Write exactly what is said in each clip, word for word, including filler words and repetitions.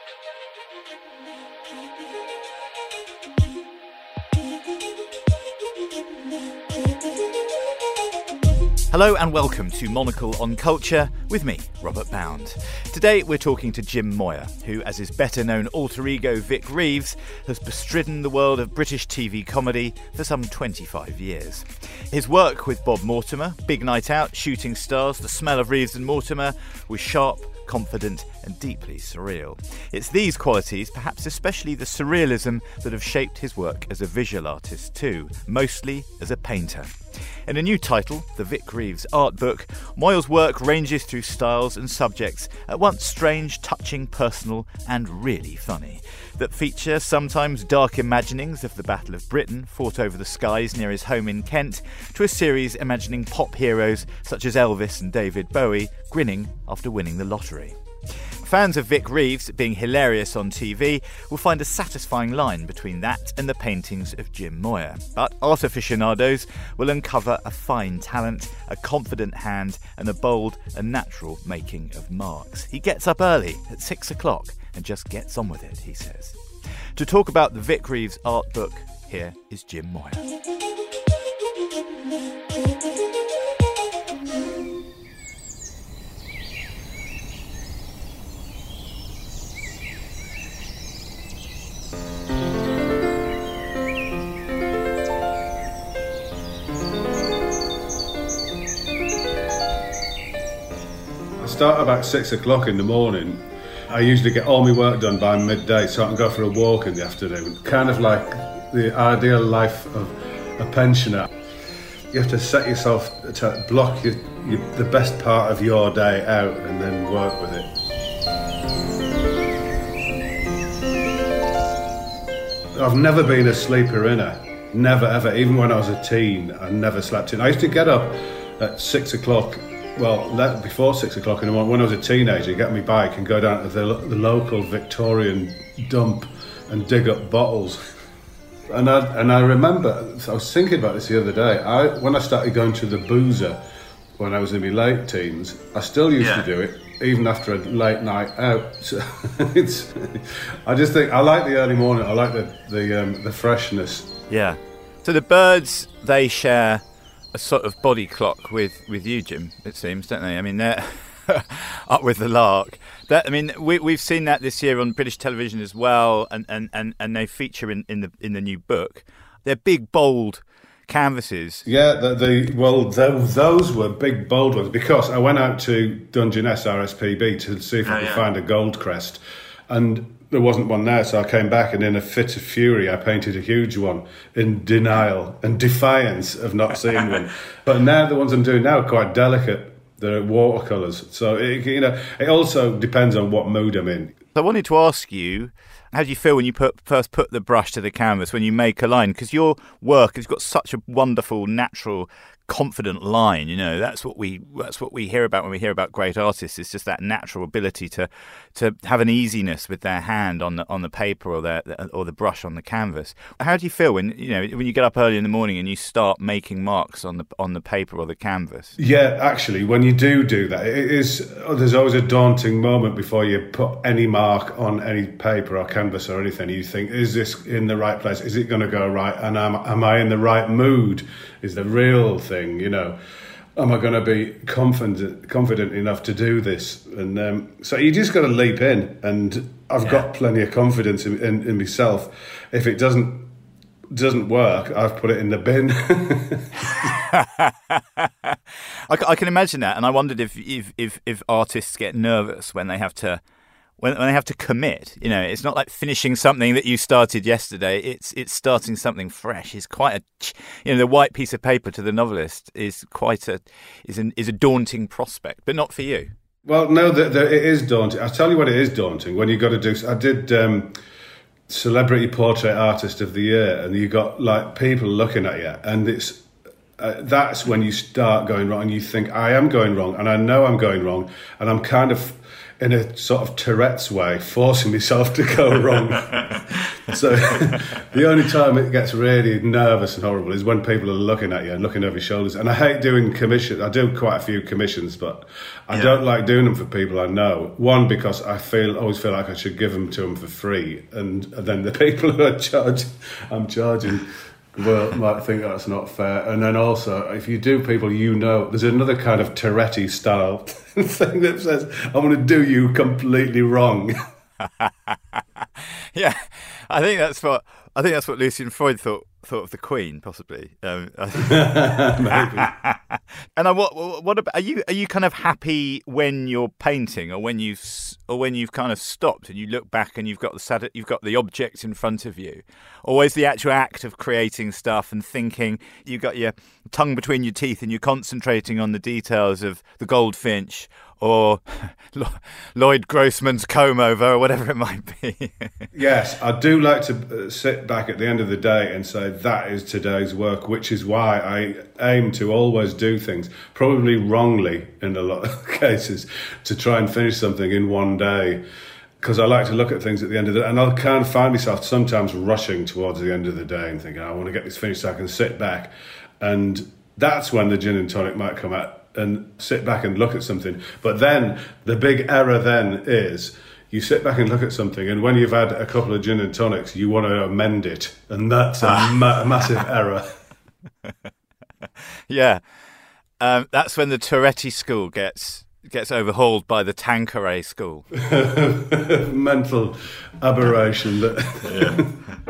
Hello and welcome to Monocle on Culture with me, Robert Bound. Today we're talking to Jim Moyer, who, as his better-known alter ego Vic Reeves, has bestridden the world of British T V comedy for some twenty-five years. His work with Bob Mortimer, Big Night Out, Shooting Stars, The Smell of Reeves and Mortimer, was sharp, confident and deeply surreal. It's these qualities, perhaps especially the surrealism, that have shaped his work as a visual artist too, mostly as a painter. In a new title, The Vic Reeves Art Book, Moyer's work ranges through styles and subjects at once strange, touching, personal and really funny, that feature sometimes dark imaginings of the Battle of Britain fought over the skies near his home in Kent, to a series imagining pop heroes such as Elvis and David Bowie grinning after winning the lottery. Fans of Vic Reeves being hilarious on T V will find a satisfying line between that and the paintings of Jim Moyer. But art aficionados will uncover a fine talent, a confident hand and a bold and natural making of marks. He gets up early at six o'clock and just gets on with it, he says. To talk about the Vic Reeves Art Book, here is Jim Moyer. I start about six o'clock in the morning. I usually get all my work done by midday so I can go for a walk in the afternoon. Kind of like the ideal life of a pensioner. You have to set yourself to block your, your, the best part of your day out and then work with it. I've never been a sleeper inner. Never ever. Even when I was a teen, I never slept in. I used to get up at six o'clock. Well, before six o'clock in the morning, when I was a teenager, get on my bike and go down to the, the local Victorian dump and dig up bottles. And I, and I remember, I was thinking about this the other day, I, when I started going to the boozer when I was in my late teens, I still used yeah. to do it, even after a late night out. So it's, I just think, I like the early morning, I like the, the, um, the freshness. Yeah. So the birds, they share a sort of body clock with, with you, Jim, it seems, don't they? I mean, they're up with the lark. That, I mean, we, we've seen that this year on British television as well, and, and, and, and they feature in, in the in the new book. They're big, bold canvases. Yeah, the, the well, those, those were big, bold ones, because I went out to Dungeness R S P B to see if oh, I could yeah. find a gold crest, and there wasn't one there, so I came back and in a fit of fury I painted a huge one in denial and defiance of not seeing one. But now the ones I'm doing now are quite delicate. They're watercolours. So, it, you know, it also depends on what mood I'm in. I wanted to ask you, how do you feel when you put, first put the brush to the canvas, when you make a line? Because your work has got such a wonderful, natural, confident line, you know, that's what we that's what we hear about when we hear about great artists. It's just that natural ability to to have an easiness with their hand on the on the paper or their or the brush on the canvas. How do you feel when you know when you get up early in the morning and you start making marks on the on the paper or the canvas? Yeah, actually, when you do do that, it is there's always a daunting moment before you put any mark on any paper or canvas or anything. You think, is this in the right place? Is it going to go right? And am, am I in the right mood? Is the real thing, you know, am I going to be confident confident enough to do this? And um, so you just got to leap in, and I've yeah. got plenty of confidence in, in, in myself. If it doesn't doesn't work, I've put it in the bin. I, I can imagine that, and I wondered if, if if if artists get nervous when they have to when when they have to commit. You know, it's not like finishing something that you started yesterday. It's it's starting something fresh. It's quite a, you know, the white piece of paper to the novelist is quite a is an is a daunting prospect, but not for you. Well, no, the, the, it is daunting. I'll tell you what it is daunting when you got to do. I did um, Celebrity Portrait Artist of the Year, and you got like people looking at you, and it's uh, that's when you start going wrong, and you think I am going wrong, and I know I'm going wrong, and I'm kind of. in a sort of Tourette's way, forcing myself to go wrong. So the only time it gets really nervous and horrible is when people are looking at you and looking over your shoulders. And I hate doing commissions. I do quite a few commissions, but I yeah. don't like doing them for people I know. One, because I feel always feel like I should give them to them for free, and, and then the people who are charging, I'm charging, well, might think that's not fair. And then also, if you do people you know, there's another kind of Tourette style thing that says, I'm going to do you completely wrong. Yeah, I think that's what I think that's what Lucian Freud thought thought of the Queen, possibly. Um, Maybe. And I, what what about, are you are you kind of happy when you're painting, or when you've or when you've kind of stopped and you look back and you've got the you've got the object in front of you, or is the actual act of creating stuff and thinking, you've got your tongue between your teeth and you're concentrating on the details of the goldfinch or Lloyd Grossman's comb over, or whatever it might be? Yes, I do like to sit back at the end of the day and say that is today's work, which is why I aim to always do things, probably wrongly in a lot of cases, to try and finish something in one day. Because I like to look at things at the end of the day, and I kind of find myself sometimes rushing towards the end of the day and thinking, I want to get this finished so I can sit back. And that's when the gin and tonic might come out, and sit back and look at something. But then the big error then is you sit back and look at something, and when you've had a couple of gin and tonics, you want to amend it, and that's a ma- massive error. Yeah, um, that's when the Touretti school gets gets overhauled by the Tanqueray school. Mental aberration. That yeah.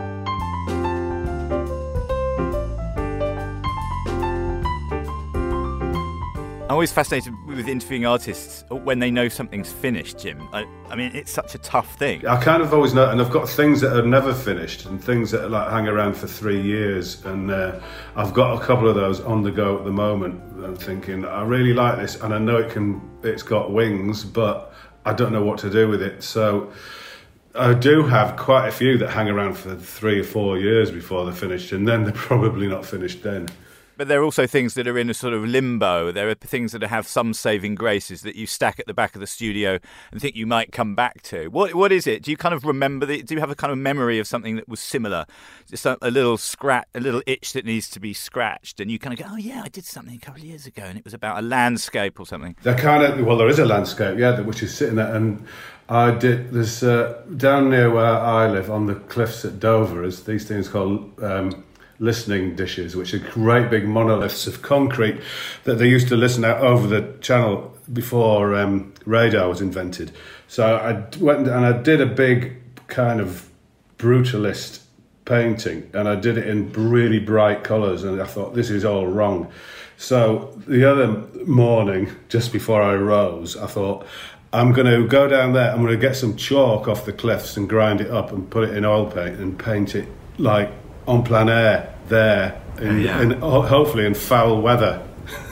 I'm always fascinated with interviewing artists when they know something's finished, Jim. I, I mean, it's such a tough thing. I kind of always know, and I've got things that are never finished and things that like hang around for three years. And uh, I've got a couple of those on the go at the moment. I'm thinking, I really like this, and I know it can, it's got wings, but I don't know what to do with it. So I do have quite a few that hang around for three or four years before they're finished, and then they're probably not finished then. But there are also things that are in a sort of limbo. There are things that have some saving graces that you stack at the back of the studio and think you might come back to. What What is it? Do you kind of remember the, do you have a kind of memory of something that was similar? Just a, a little scratch, a little itch that needs to be scratched, and you kind of go, oh yeah, I did something a couple of years ago, and it was about a landscape or something. They're kind of, well, there is a landscape, yeah, which is sitting there, and I did, there's, uh, down near where I live, on the cliffs at Dover, is these things called Um, listening dishes, which are great big monoliths of concrete that they used to listen out over the channel before um, radar was invented. So I went and I did a big kind of brutalist painting, and I did it in really bright colours, and I thought, this is all wrong. So the other morning, just before I rose, I thought, I'm going to go down there, I'm going to get some chalk off the cliffs and grind it up and put it in oil paint and paint it like en plein air there, in, yeah. in, hopefully in foul weather.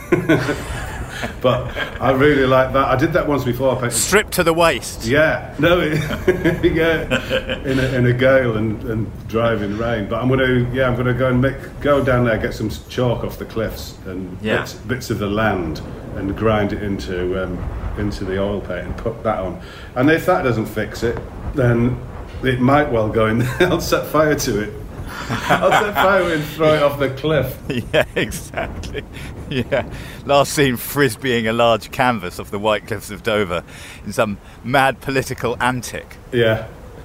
But I really like that. I did that once before. I painted, stripped to the waist. Yeah, no, it, yeah, in a, in a gale and, and driving rain. But I'm gonna, yeah, I'm gonna go and make, go down there, get some chalk off the cliffs and yeah. bits, bits of the land, and grind it into um, into the oil paint and put that on. And if that doesn't fix it, then it might well go in there. I'll set fire to it. I'll set fire and throw it off the cliff. Yeah, exactly. Yeah. Last seen frisbeeing a large canvas off the White Cliffs of Dover in some mad political antic. Yeah.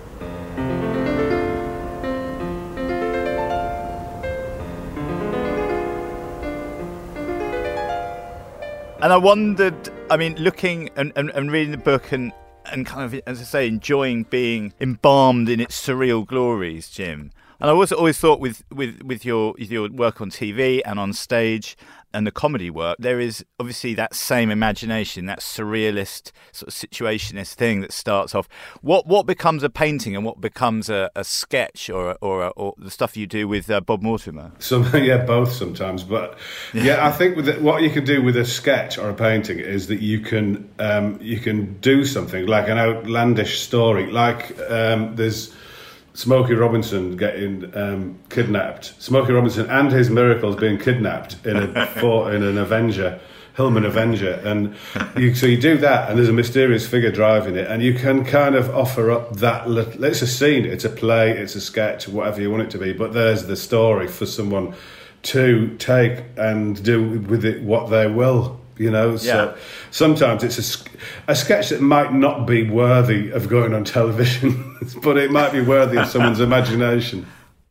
And I wondered, I mean, looking and, and, and reading the book and, and kind of, as I say, enjoying being embalmed in its surreal glories, Jim. And I also always thought with, with, with your with your work on T V and on stage and the comedy work, there is obviously that same imagination, that surrealist sort of situationist thing that starts off. What what becomes a painting and what becomes a, a sketch or a, or, a, or the stuff you do with uh, Bob Mortimer? Some, yeah, both sometimes. But yeah, I think with it, what you can do with a sketch or a painting is that you can um, you can do something like an outlandish story. Like um, there's Smokey Robinson getting um, kidnapped. Smokey Robinson and his miracles being kidnapped in a for, in an Avenger Hillman Avenger, and you, so you do that, and there's a mysterious figure driving it, and you can kind of offer up that. It's a scene, it's a play, it's a sketch, whatever you want it to be, but there's the story for someone to take and do with it what they will. You know, so yeah. Sometimes it's a, a sketch that might not be worthy of going on television, but it might be worthy of someone's imagination.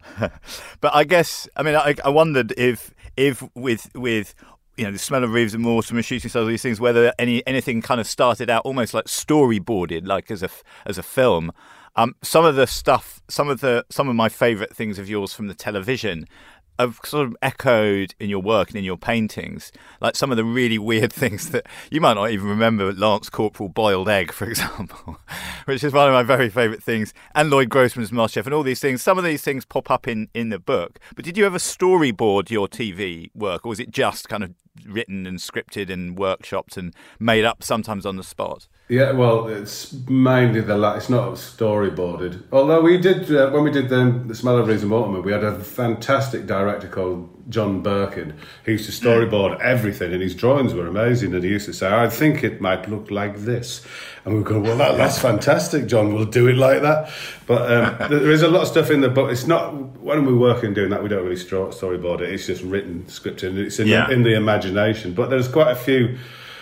But I guess, I mean, I, I wondered if, if with with you know, the Smell of Reeves and Mortimer, Shooting Stars, all these things, whether any anything kind of started out almost like storyboarded, like as a as a film. Um, some of the stuff, some of the some of my favourite things of yours from the television have sort of echoed in your work and in your paintings, like some of the really weird things that you might not even remember. Lance Corporal Boiled Egg, for example, which is one of my very favourite things, and Lloyd Grossman's MasterChef, and all these things. Some of these things pop up in, in the book. But did you ever storyboard your T V work, or was it just kind of written and scripted and workshopped and made up sometimes on the spot? Yeah, well, it's mainly the la- it's not storyboarded. Although we did uh, when we did the, the Smell of Reeves and Mortimer, we had a fantastic director called John Birkin. He used to storyboard everything, and his drawings were amazing. And he used to say, "I think it might look like this," and we go, "Well, that, that's fantastic, John. We'll do it like that." But um, there is a lot of stuff in the book. It's not when we're working doing that, we don't really storyboard it. It's just written, scripted. It's in, yeah. the, in the imagination. But there's quite a few.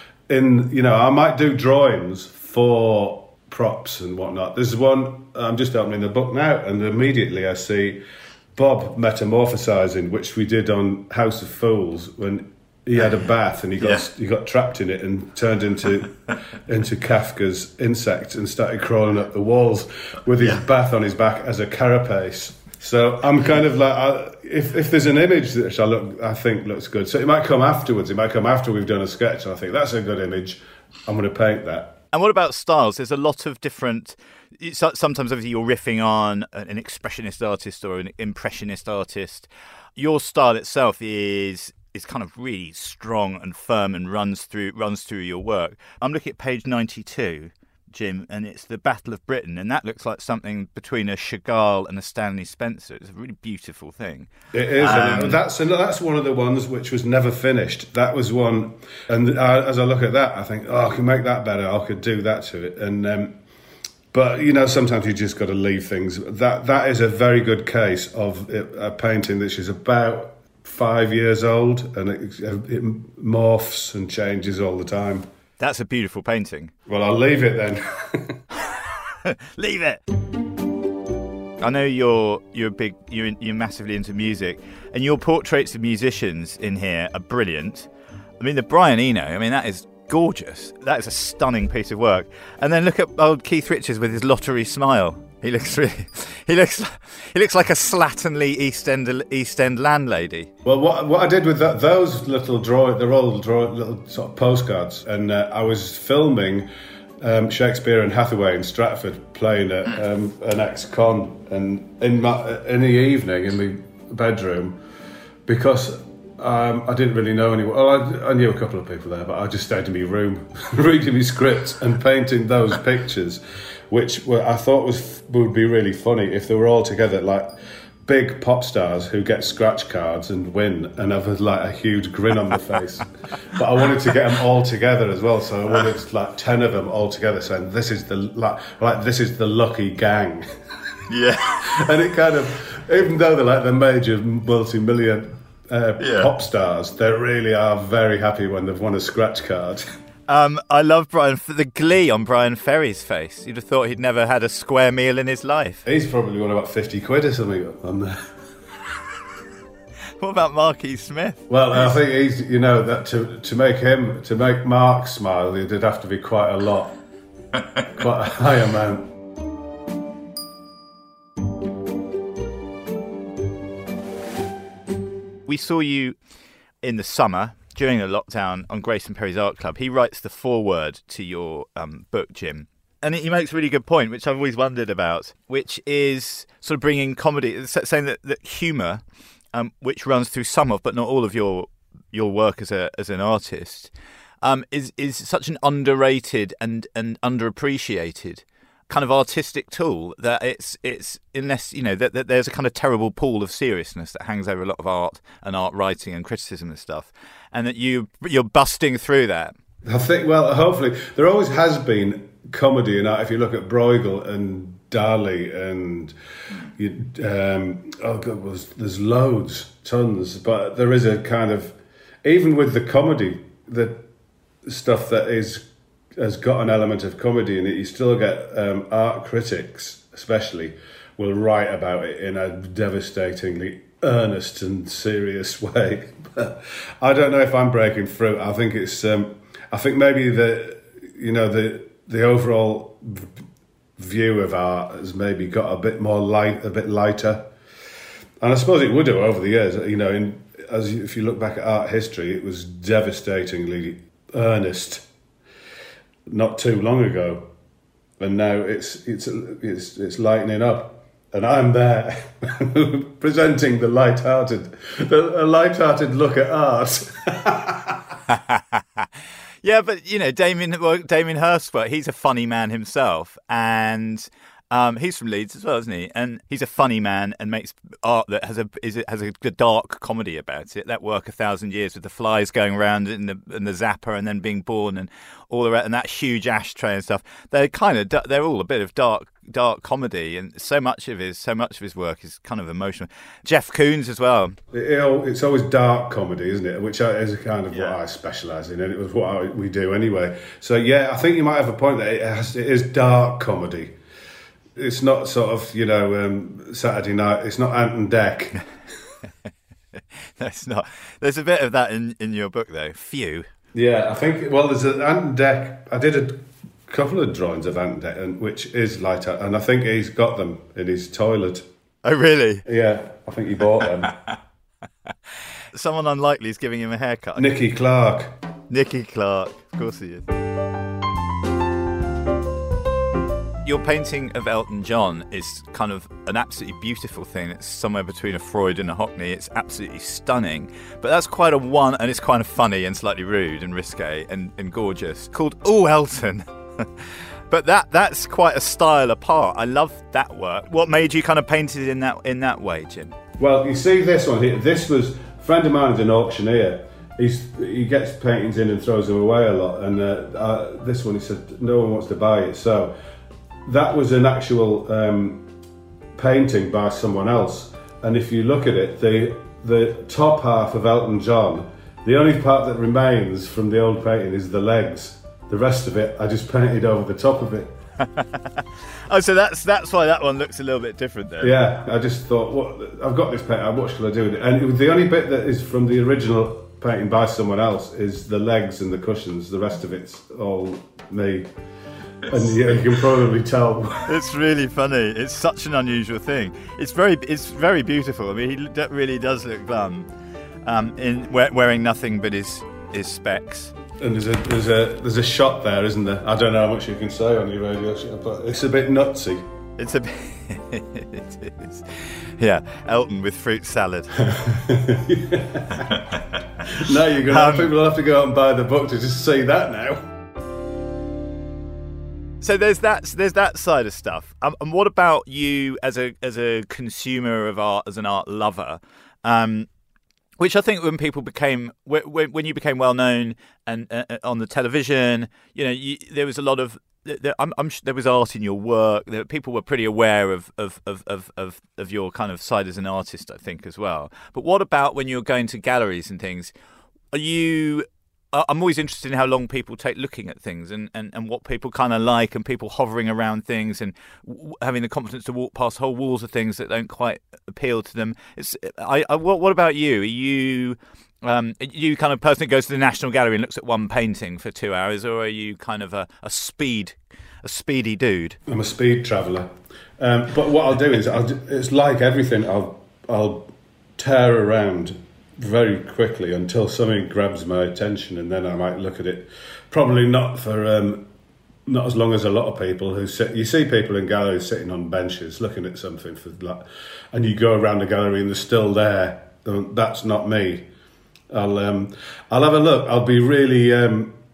In, you know, I might do drawings for props and whatnot. There's one, I'm just opening the book now, and immediately I see Bob metamorphosizing, which we did on House of Fools when he had a bath and he got yeah. he got trapped in it and turned into into Kafka's insect and started crawling up the walls with his yeah. bath on his back as a carapace. So I'm kind of like, I, if if there's an image that I look, I think looks good. So it might come afterwards. It might come after we've done a sketch, and I think that's a good image. I'm going to paint that. And what about styles? There's a lot of different. Sometimes, obviously, you're riffing on an expressionist artist or an impressionist artist. Your style itself is is kind of really strong and firm and runs through runs through your work. I'm looking at page ninety-two. Jim, and it's the Battle of Britain, and that looks like something between a Chagall and a Stanley Spencer. It's a really beautiful thing. It is, um, and that's that's one of the ones which was never finished. That was one, and I, as I look at that, I think, oh, I can make that better. I could do that to it, and um, but you know, sometimes you just got to leave things. That that is a very good case of a painting that is about five years old, and it, it morphs and changes all the time. That's a beautiful painting. Well, I'll leave it then. Leave it. I know you're you're big you're you're massively into music, and your portraits of musicians in here are brilliant. I mean, the Brian Eno. I mean, that is gorgeous. That is a stunning piece of work. And then look at old Keith Richards with his lottery smile. He looks really, he looks, he looks like a slatternly East End East End landlady. Well, what what I did with that, those little draw, they're all draw, little sort of postcards, and uh, I was filming um, Shakespeare and Hathaway in Stratford playing a, um, an ex-con, and in my in the evening in my bedroom, because um, I didn't really know anyone. Well, I, I knew a couple of people there, but I just stayed in my room reading my scripts and painting those pictures, which were, I thought was would be really funny if they were all together, like big pop stars who get scratch cards and win and have like a huge grin on their face. But I wanted to get them all together as well, so I wanted like ten of them all together saying, "This is the like, like this is the lucky gang." Yeah, and it kind of, even though they're like the major multi-million uh, yeah. pop stars, they really are very happy when they've won a scratch card. Um, I love Brian, the glee on Brian Ferry's face. You'd have thought he'd never had a square meal in his life. He's probably won about fifty quid or something on there. What about Marquis Smith? Well, I think he's, you know, that to to make him, to make Mark smile, there'd have to be quite a lot, quite a high amount. We saw you in the summer during the lockdown on Grayson Perry's Art Club. He writes the foreword to your um, book, Jim. And he makes a really good point, which I've always wondered about, which is sort of bringing comedy, saying that, that humour, um, which runs through some of, but not all of your your work as a as an artist, um, is is such an underrated and, and underappreciated kind of artistic tool that it's it's unless you know that, that there's a kind of terrible pall of seriousness that hangs over a lot of art and art writing and criticism and stuff, and that you you're busting through that. I think, well, hopefully there always has been comedy in art. If you look at Bruegel and Dali and you, um, oh god, was there's loads, tons, but there is a kind of, even with the comedy, the stuff that is has got an element of comedy in it, you still get um, art critics, especially, will write about it in a devastatingly earnest and serious way. But I don't know if I'm breaking through. I think it's, um, I think maybe the, you know, the the overall view of art has maybe got a bit more light, a bit lighter, and I suppose it would have over the years. You know, in as you, if you look back at art history, it was devastatingly earnest not too long ago, and now it's it's it's it's lightening up, and I'm there presenting the light-hearted, the, a light-hearted look at art. Yeah, but you know, Damien well, Damien Hirst, he's a funny man himself, and um, he's from Leeds as well, isn't he? And he's a funny man and makes art that has a is it has a dark comedy about it. That work, A Thousand Years, with the flies going around in the in the zapper and then being born and all the rest, and that huge ashtray and stuff. They're kind of they're all a bit of dark dark comedy, and so much of his so much of his work is kind of emotional. Jeff Koons as well. It, it's always dark comedy, isn't it? Which is kind of yeah. what I specialise in, and it was what I, we do anyway. So yeah, I think you might have a point that it, has, it is dark comedy. It's not sort of, you know, um, Saturday night. It's not Ant and Dec. No, it's not. There's a bit of that in, in your book, though. Few. Yeah, I think. Well, there's an Ant and Dec. I did a couple of drawings of Ant and Dec, and which is lighter, and I think he's got them in his toilet. Oh, really? Yeah, I think he bought them. Someone unlikely is giving him a haircut. Nicky Clark. Nicky Clark, of course he is. Your painting of Elton John is kind of an absolutely beautiful thing. It's somewhere between a Freud and a Hockney. It's absolutely stunning. But that's quite a one, and it's kind of funny and slightly rude and risque and, and gorgeous, called Ooh, Elton. But that that's quite a style apart. I love that work. What made you kind of paint it in that in that way, Jim? Well, you see this one here. This was, a friend of mine is an auctioneer. He's, he gets paintings in and throws them away a lot. And uh, uh, this one, he said, no one wants to buy it. So that was an actual um, painting by someone else. And if you look at it, the the top half of Elton John, the only part that remains from the old painting is the legs. The rest of it, I just painted over the top of it. Oh, so that's that's why that one looks a little bit different there. Yeah, I just thought, what I've got this painting, what shall I do with it? And it was the only bit that is from the original painting by someone else is the legs and the cushions. The rest of it's all me. And yeah, you can probably tell. It's really funny. It's such an unusual thing. It's very, it's very beautiful. I mean, he really does look glum, um, in wearing nothing but his his specs. And there's a there's a there's a shot there, isn't there? I don't know how much you can say on your radio show, but it's a bit nutsy. It's a bit. It is. Yeah, Elton with fruit salad. Now you're gonna um, have, people will have to go out and buy the book to just see that now. So there's that there's that side of stuff. Um, and what about you as a as a consumer of art, as an art lover? Um, which I think when people became when when you became well known and uh, on the television, you know, you, there was a lot of there, I'm, I'm there was art in your work. There, people were pretty aware of of, of of of of your kind of side as an artist, I think, as well. But what about when you're going to galleries and things? Are you I'm always interested in how long people take looking at things and, and, and what people kind of like, and people hovering around things and w- having the confidence to walk past whole walls of things that don't quite appeal to them. It's, I, I, what, what about you? Are you um, are you kind of person that goes to the National Gallery and looks at one painting for two hours, or are you kind of a, a speed, a speedy dude? I'm a speed traveller. Um, but what I'll do is, I'll, it's like everything, I'll I'll tear around very quickly until something grabs my attention, and then I might look at it. Probably not for um, not as long as a lot of people who sit. You see people in galleries sitting on benches looking at something for like, and you go around the gallery and they're still there. That's not me. I'll um, I'll have a look. I'll be really um,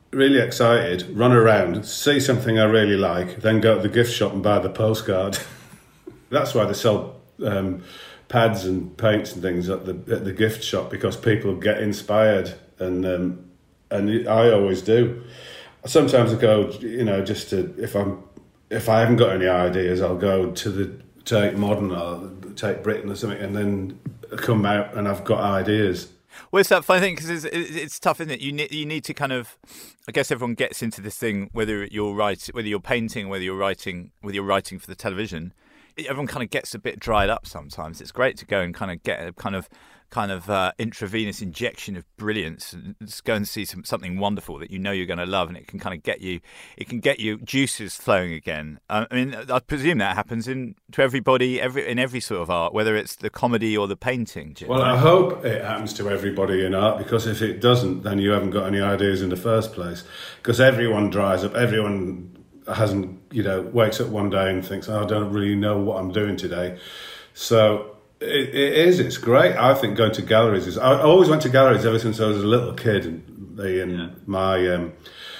really excited, run around, see something I really like, then go to the gift shop and buy the postcard. That's why they sell um, pads and paints and things at the at the gift shop, because people get inspired, and um, and I always do. Sometimes I go, you know, just to if I'm if I haven't got any ideas, I'll go to the Tate Modern or Tate Britain or something, and then come out and I've got ideas. Well, it's that funny thing, because it's, it's tough, isn't it? You need you need to kind of, I guess everyone gets into this thing, whether you're writing, whether you're painting, whether you're writing, whether you're writing for the television. Everyone kind of gets a bit dried up sometimes. It's great to go and kind of get a kind of kind of uh, intravenous injection of brilliance, and just go and see some, something wonderful that you know you're going to love, and it can kind of get you, it can get you juices flowing again. Um, I mean, I presume that happens in to everybody, every in every sort of art, whether it's the comedy or the painting. Jim. Well, I hope it happens to everybody in art, because if it doesn't, then you haven't got any ideas in the first place. Because everyone dries up, everyone hasn't, you know, wakes up one day and thinks, oh, I don't really know what I'm doing today. So it, it is, it's great. I think going to galleries is, I always went to galleries ever since I was a little kid, and they and yeah. my um,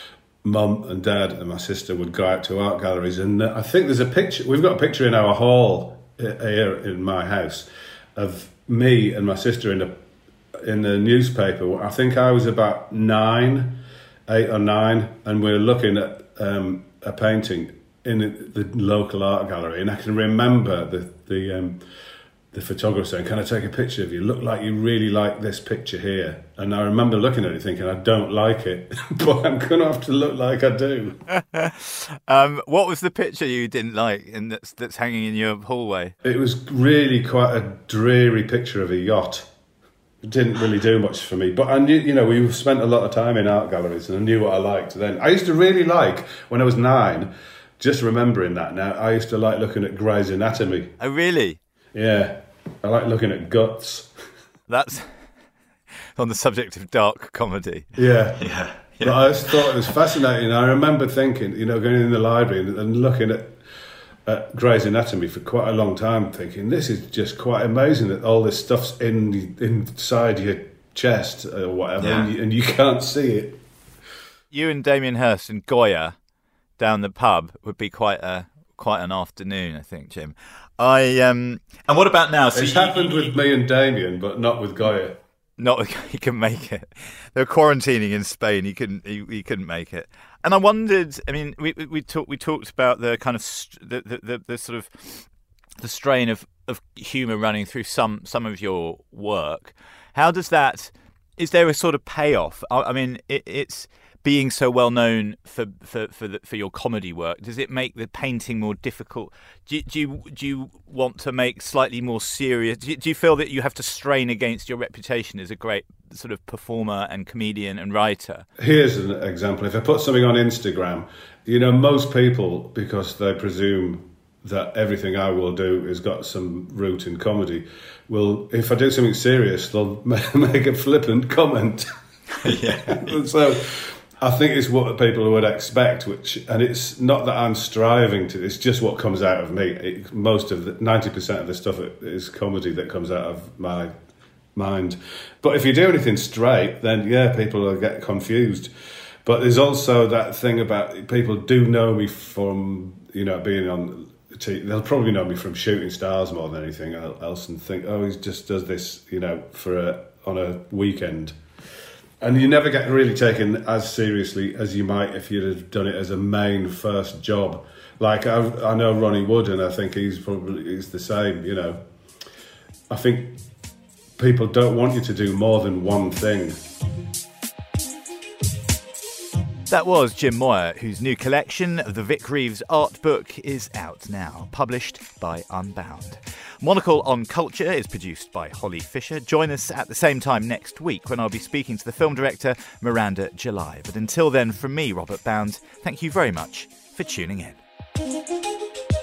mum and dad and my sister would go out to art galleries. And uh, I think there's a picture, we've got a picture in our hall here in my house of me and my sister in a in the newspaper. I think I was about nine, eight or nine, and we we're looking at um, a painting in the local art gallery, and I can remember the the um, the photographer saying, "Can I take a picture of you? Look like you really like this picture here." And I remember looking at it thinking, "I don't like it, but I'm going to have to look like I do." um, what was the picture you didn't like, and that's that's hanging in your hallway? It was really quite a dreary picture of a yacht. It didn't really do much for me, but I knew, you know, we spent a lot of time in art galleries, and I knew what I liked then. I used to really like, when I was nine, just remembering that now, I used to like looking at Grey's Anatomy. Oh, really? Yeah. I like looking at guts. That's on the subject of dark comedy. Yeah. Yeah. yeah. But I just thought it was fascinating. I remember thinking, you know, going in the library and, and looking at at Grey's Anatomy for quite a long time, thinking this is just quite amazing that all this stuff's in the, inside your chest or whatever, yeah. and, you, and you can't see it. You and Damien Hirst and Goya down the pub would be quite a quite an afternoon, I think, Jim. I um. And what about now? So it's you, happened you, with me and Damien, but not with Goya. Not he couldn't make it. They were quarantining in Spain. He couldn't. He, he couldn't make it. And I wondered. I mean, we we talked we talked about the kind of st- the, the, the the sort of the strain of, of humour running through some some of your work. How does that? Is there a sort of payoff? I, I mean, it, it's being so well known for for for, the, for your comedy work. Does it make the painting more difficult? Do you, do you do you want to make slightly more serious? Do you, do you feel that you have to strain against your reputation as a great sort of performer and comedian and writer? Here's an example. If I put something on Instagram, you know, most people, because they presume that everything I will do has got some root in comedy, will, if I do something serious, they'll make a flippant comment. Yeah. So I think it's what people would expect, which, and it's not that I'm striving to, it's just what comes out of me. It, most of the, ninety percent of the stuff is comedy that comes out of my mind. But if you do anything straight, then yeah, people will get confused. But there's also that thing about people do know me from, you know, being on T V. They'll probably know me from Shooting Stars more than anything else, and think, oh, he just does this, you know, for a, on a weekend. And you never get really taken as seriously as you might if you'd have done it as a main first job. Like I, I know Ronnie Wood, and I think he's probably he's the same. You know, I think people don't want you to do more than one thing. That was Jim Moir, whose new collection of the Vic Reeves art book is out now, published by Unbound. Monocle on Culture is produced by Holly Fisher. Join us at the same time next week when I'll be speaking to the film director Miranda July. But until then, from me, Robert Bound, thank you very much for tuning in.